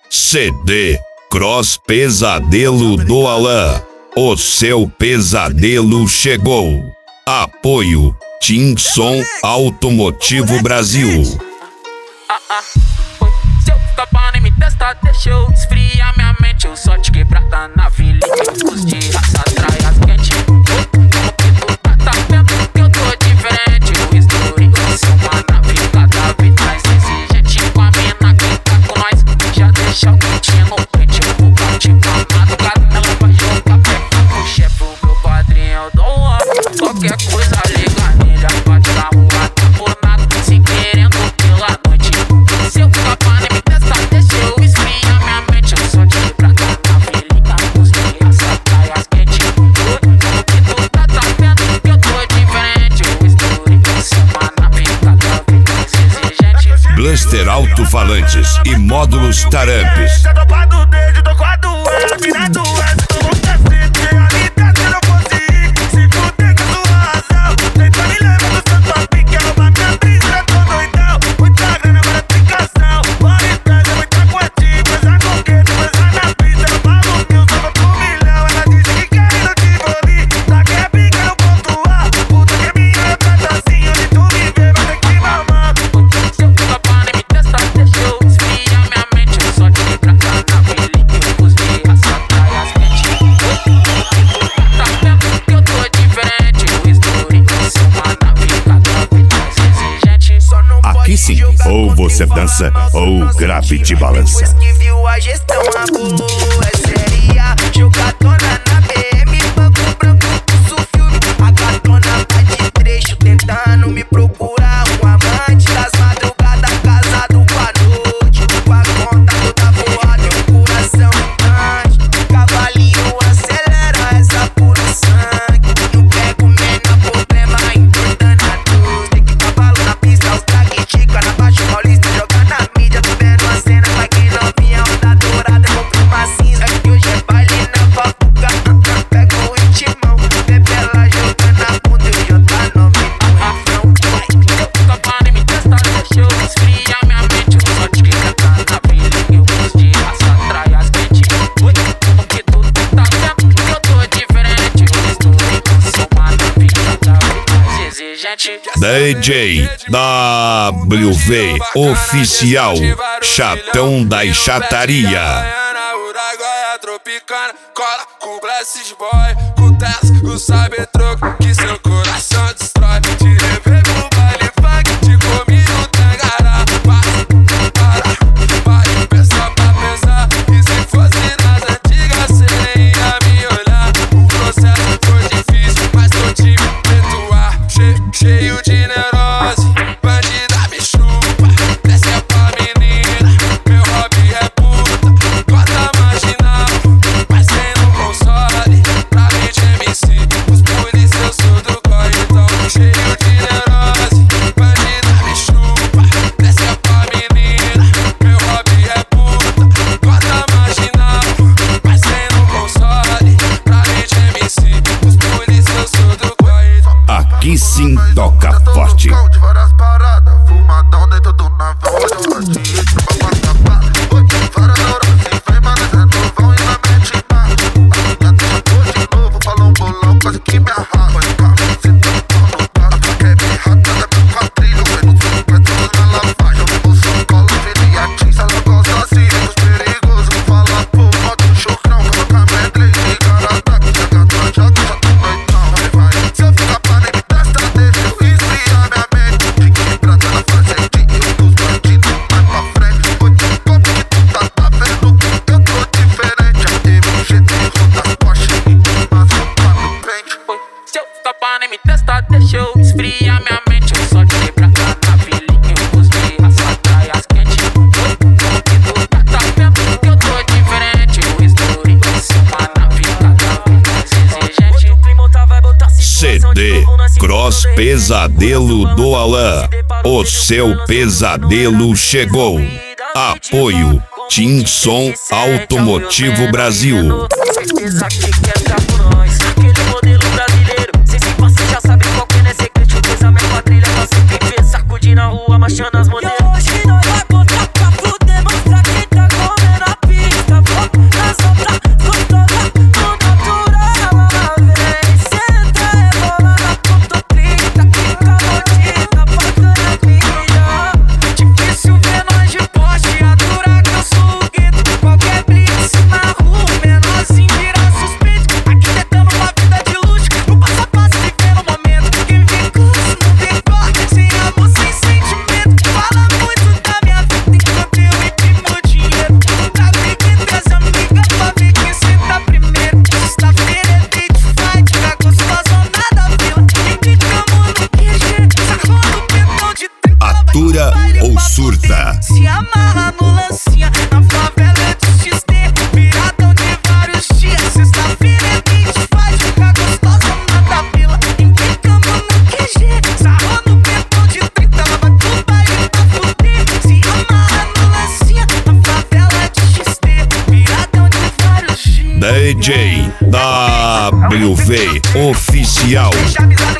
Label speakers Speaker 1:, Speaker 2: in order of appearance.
Speaker 1: CD Cross Pesadelo do Alan. O seu pesadelo chegou. Apoio Team Som Automotivo Brasil.
Speaker 2: Se eu ficar pra nem me testar, deixa eu esfriar minha mente. Eu só te quebrada na vila, os de raça atrai as quentes. Como que tu tá vendo que eu tô diferente? Eu estourei, eu sou uma nave cada vez mais exigente. Com a mina que tá com nós, já deixa o quentinho no pente. Eu vou partir com a madrugada, ela vai jogar perto pro chefe, o meu padrinho. Eu dou um ó, qualquer coisa liga nele. Bate na rua, tá por nada, se querendo pela noite. Se eu ficar pra nem me testar, deixa eu esfriar minha mente. Eu só te quebrada na velhinha, os de raça atrai as quentes. Como que tu tá vendo que eu tô diferente? Eu estourei, eu sou uma nave cada vez mais exigente.
Speaker 1: Blaster Alto-Falantes e módulos Taramps.
Speaker 3: Tô com a do dedo, tô com a do S, mina do S, tu não quer ser de realidade, se não fosse ir, se fuder com a sua razão. Tenta me levar do seu top, que rouba minha brisa, eu tô doidão. Muita grana, muita aplicação, bora e pesa, muita quantia, pesa no queijo, pesa na pista. Eu falo mil, só vou pro milhão, ela disse que quer ir no Tivoli, tá que é pica no ponto A, puta que é minha, eu trato assim, onde tu me vê, vai ter que mamar.
Speaker 2: Se eu ficar pra nem me testar, deixa eu esfriar minha mente. Eu só te quebrada na velhinha, os de raça atrai as quentes. Como que tu tá vendo que eu tô diferente? Eu estourei, eu sou uma nave cada vez mais exigente.
Speaker 3: Só não
Speaker 1: Aqui
Speaker 3: pode
Speaker 1: sim,
Speaker 3: jogar
Speaker 1: ou você dança ou o grave te balança.
Speaker 3: Depois que viu a gestão, a Bulu é séria. Jogadona na BM, banco branco, pulso filme. A gatona vai de trecho, tentando me procurar um amante das madrugadas, casado com a noite. Com a conta toda voada e um coração gigante. Cavalinho acelera essa puro sangue. Não pego menor problema, importando a luz. Tem que cavalo na pista, os trague chica na Baixo Paulista. Jogar na mídia, tô vendo a cena. Vai que novinha, onda dourada, compra uma cinza. Que hoje é baile na Papuca. Pega o ritmão, bebe ela jogando a bunda. Eu já tá novinho, então vai.
Speaker 2: Se eu ficar pra nem me testar, deixa eu esfriar minha mente. Eu só te quebrada na velhinha, os de raça atrai as quentes. Como que tu tá vendo que eu tô diferente? Eu estourei, eu sou uma nave cada vez mais exigente.
Speaker 1: DJ WV Oficial, Chatão das Chataria.
Speaker 4: Uraguaia tropicana, cola com Blesses Boy, com Tess, com Cybertruck, que seu coração destrói. Te levei pro baile funk, te comi no tangará. Para, pensa pra pensar, e se fosse nas antigas cê nem ia me olhar. O processo foi difícil, mas tô te perdoar. Cheio de neurose, bandida me chupa, desce pra menina, meu hobby é puta, gosta marginal, mas sem no console, pra mim de MC, os polícia eu sou do corridão. Cheio de neurose, bandida me chupa, desce pra menina, meu hobby é puta, gosta marginal, mas sem no console, pra mim de MC, os polícia eu sou do corridão.
Speaker 1: Aqui sim toca forte.
Speaker 3: De várias paradas, fumadão dentro do navão. Hoje eu gosto de ritmo pra passar pá. Oi, fora da hora, sem freio, mas é novão e na mente má. A minha deixa boa de novo, falou um bolão, quase que me arrasa. Pode ficar, você tá no pau no braço. A faca é birrada, é meu quadrilho. Vem no fundo, vai tudo na lavagem. Eu bebo São Paulo, virei a tinta. Ela gosta assim, vem dos perigosos. Vou falar, pô, modo chocrão. Vou tocar medley de garataque. Chega tua jaca, já tô noitão. Vai, se eu ficar pra nem me testar, deixa eu esfriar minha mente. De quebrada na fazendinha, dos bandidos mais pra frente. Oi, como que tu tá vendo que eu tô diferente? A MGT roda as Porsche e mas eu tá no pente.
Speaker 2: Se eu ficar pra nem me testar, deixa eu esfriar minha mente. Eu só te quebrada na velhinha, os de raça atrai as quentes. Como que tu tá vendo que eu tô diferente? Eu estourei, eu sou uma nave cada vez mais exigente.
Speaker 1: CD Cross Pesadelo do Alan. O seu pesadelo chegou. Apoio Team Som Automotivo Brasil.
Speaker 2: Certeza que quer ficar com nós. Aquele modelo brasileiro. Cê se passa, já sabe qual que não é secreto. Coisa minha quadrilha tá sempre ver. Sacudindo na rua, machando as modelos. E hoje nós vai botar pra fuder. Mostrar quem tá comendo a
Speaker 5: se amarra no lancinha. Na favela de XD, viradão de vários dias. Sexta-feira é 20, faz ficar gostosa, mata a pila. Implicando no QG, sarrou no pentão de 30. Lava do baile pra fuder, se amarra no lancinha. Na favela de XD, viradão de vários dias.
Speaker 1: DJ WV Oficial.
Speaker 5: Deixa avisado